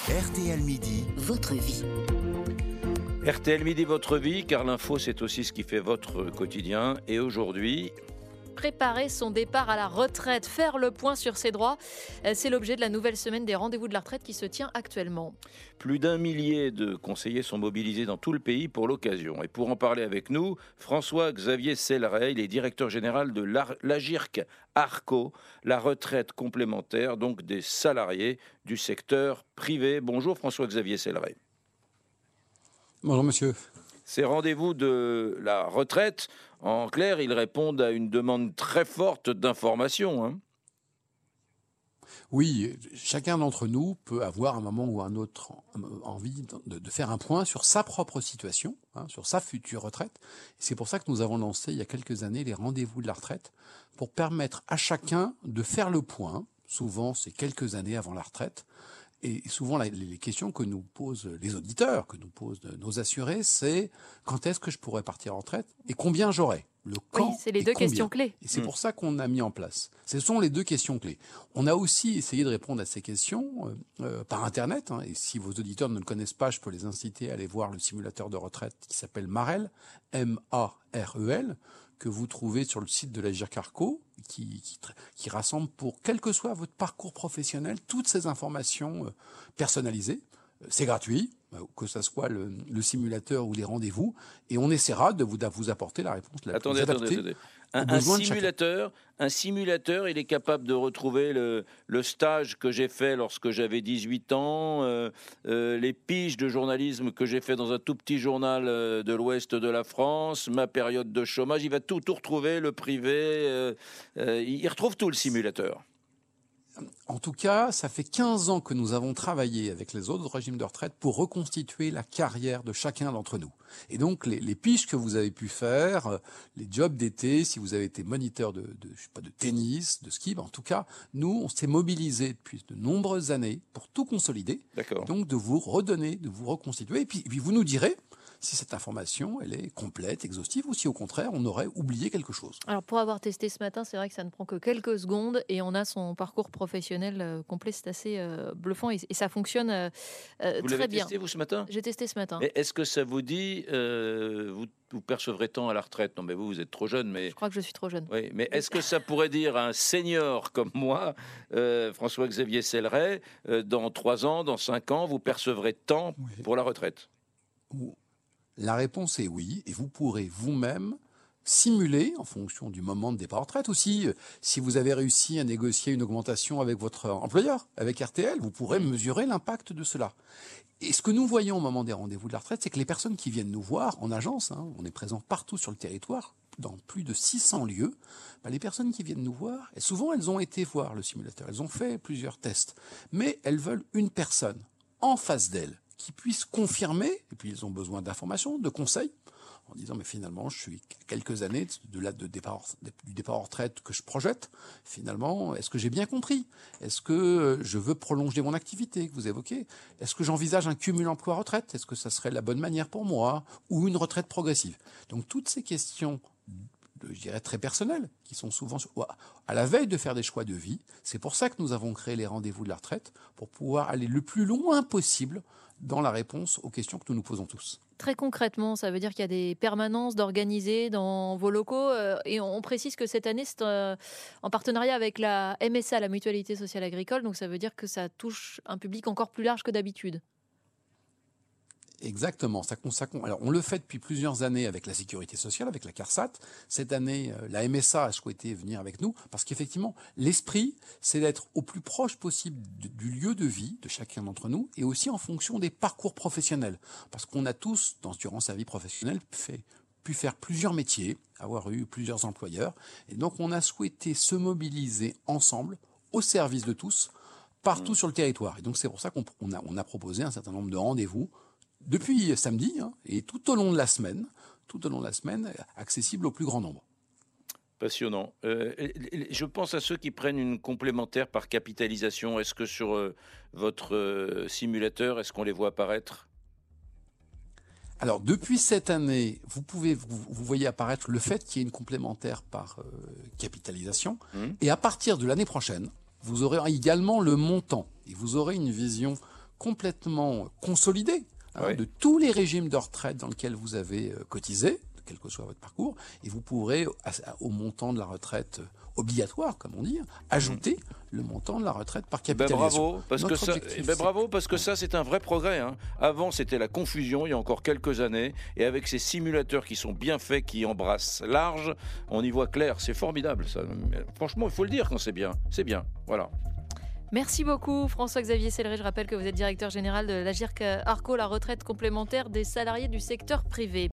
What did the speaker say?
RTL Midi, votre vie. RTL Midi, votre vie, car l'info, c'est aussi ce qui fait votre quotidien. Et aujourd'hui... Préparer son départ à la retraite, faire le point sur ses droits, c'est l'objet de la nouvelle semaine des rendez-vous de la retraite qui se tient actuellement. Plus d'1 millier de conseillers sont mobilisés dans tout le pays pour l'occasion. Et pour en parler avec nous, François-Xavier Selleret, il est directeur général de l'Agirc Arco, la retraite complémentaire donc des salariés du secteur privé. Bonjour François-Xavier Selleret. Bonjour monsieur. Ces rendez-vous de la retraite, en clair, ils répondent à une demande très forte d'information, hein. Oui, chacun d'entre nous peut avoir un moment ou un autre envie de faire un point sur sa propre situation, sur sa future retraite. C'est pour ça que nous avons lancé il y a quelques années les rendez-vous de la retraite, pour permettre à chacun de faire le point. Souvent, c'est quelques années avant la retraite. Et souvent, les questions que nous posent les auditeurs, que nous posent nos assurés, c'est quand est-ce que je pourrais partir en retraite et combien j'aurai. Le quand oui, c'est les et deux combien. questions clés. Et c'est pour ça qu'on a mis en place. Ce sont les deux questions clés. On a aussi essayé de répondre à ces questions par Internet. Et si vos auditeurs ne le connaissent pas, je peux les inciter à aller voir le simulateur de retraite qui s'appelle Marel, M-A-R-E-L, que vous trouvez sur le site de l'Agirc Arco, qui rassemble pour, quel que soit votre parcours professionnel, toutes ces informations personnalisées. C'est gratuit, que ce soit le simulateur ou les rendez-vous, et on essaiera de vous apporter la réponse la plus adaptée. Attendez. Un simulateur, il est capable de retrouver le stage que j'ai fait lorsque j'avais 18 ans, les piges de journalisme que j'ai fait dans un tout petit journal de l'ouest de la France, ma période de chômage, il va tout retrouver, le privé, il retrouve tout le simulateur. En tout cas, ça fait 15 ans que nous avons travaillé avec les autres régimes de retraite pour reconstituer la carrière de chacun d'entre nous. Et donc, les piges que vous avez pu faire, les jobs d'été, si vous avez été moniteur de tennis, de ski, en tout cas, nous, on s'est mobilisés depuis de nombreuses années pour tout consolider. D'accord. Donc, de vous redonner, de vous reconstituer. Et puis vous nous direz si cette information, elle est complète, exhaustive, ou si au contraire, on aurait oublié quelque chose. Alors pour avoir testé ce matin, c'est vrai que ça ne prend que quelques secondes et on a son parcours professionnel complet, c'est assez bluffant et ça fonctionne Vous très l'avez bien. testé, vous, ce matin ? J'ai testé ce matin. Et est-ce que ça vous dit, vous percevrez tant à la retraite ? Non, mais vous êtes trop jeune, mais... Je crois que je suis trop jeune. Oui, mais est-ce que ça pourrait dire à un senior comme moi, François-Xavier Selleret, dans 3 ans, dans 5 ans, vous percevrez tant pour la retraite ? La réponse est oui, et vous pourrez vous-même simuler, en fonction du moment de départ en retraite aussi, si vous avez réussi à négocier une augmentation avec votre employeur, avec RTL, vous pourrez mesurer l'impact de cela. Et ce que nous voyons au moment des rendez-vous de la retraite, c'est que les personnes qui viennent nous voir en agence, on est présent partout sur le territoire, dans plus de 600 lieux, les personnes qui viennent nous voir, et souvent elles ont été voir le simulateur, elles ont fait plusieurs tests, mais elles veulent une personne en face d'elles, qui puissent confirmer, et puis ils ont besoin d'informations, de conseils, en disant mais finalement je suis quelques années du départ en retraite que je projette, finalement est-ce que j'ai bien compris ? Est-ce que je veux prolonger mon activité que vous évoquez ? Est-ce que j'envisage un cumul emploi-retraite ? Est-ce que ça serait la bonne manière pour moi ? Ou une retraite progressive ? Donc toutes ces questions, je dirais très personnelles, qui sont souvent à la veille de faire des choix de vie. C'est pour ça que nous avons créé les rendez-vous de la retraite, pour pouvoir aller le plus loin possible dans la réponse aux questions que nous nous posons tous. Très concrètement, ça veut dire qu'il y a des permanences d'organiser dans vos locaux et on précise que cette année, c'est en partenariat avec la MSA, la Mutualité Sociale Agricole, donc ça veut dire que ça touche un public encore plus large que d'habitude. Exactement. Alors, on le fait depuis plusieurs années avec la Sécurité sociale, avec la CARSAT. Cette année, la MSA a souhaité venir avec nous parce qu'effectivement, l'esprit, c'est d'être au plus proche possible du lieu de vie de chacun d'entre nous et aussi en fonction des parcours professionnels. Parce qu'on a tous, durant sa vie professionnelle, pu faire plusieurs métiers, avoir eu plusieurs employeurs. Et donc, on a souhaité se mobiliser ensemble, au service de tous, partout sur le territoire. Et donc, c'est pour ça qu'on a proposé un certain nombre de rendez-vous depuis samedi et tout au long de la semaine, accessible au plus grand nombre. Passionnant. Je pense à ceux qui prennent une complémentaire par capitalisation. Est-ce que sur votre simulateur, est-ce qu'on les voit apparaître ? Alors, depuis cette année, vous voyez apparaître le fait qu'il y ait une complémentaire par capitalisation. Et à partir de l'année prochaine, vous aurez également le montant. Et vous aurez une vision complètement consolidé de tous les régimes de retraite dans lesquels vous avez cotisé, quel que soit votre parcours, et vous pourrez, au montant de la retraite obligatoire, comme on dit, ajouter le montant de la retraite par capitalisation. Bravo, parce que ça, c'est un vrai progrès. Avant, c'était la confusion, il y a encore quelques années, et avec ces simulateurs qui sont bien faits, qui embrassent large, on y voit clair. C'est formidable, ça. Franchement, il faut le dire quand c'est bien. C'est bien, voilà. Merci beaucoup François-Xavier Selleray. Je rappelle que vous êtes directeur général de l'Agirc Arco, la retraite complémentaire des salariés du secteur privé.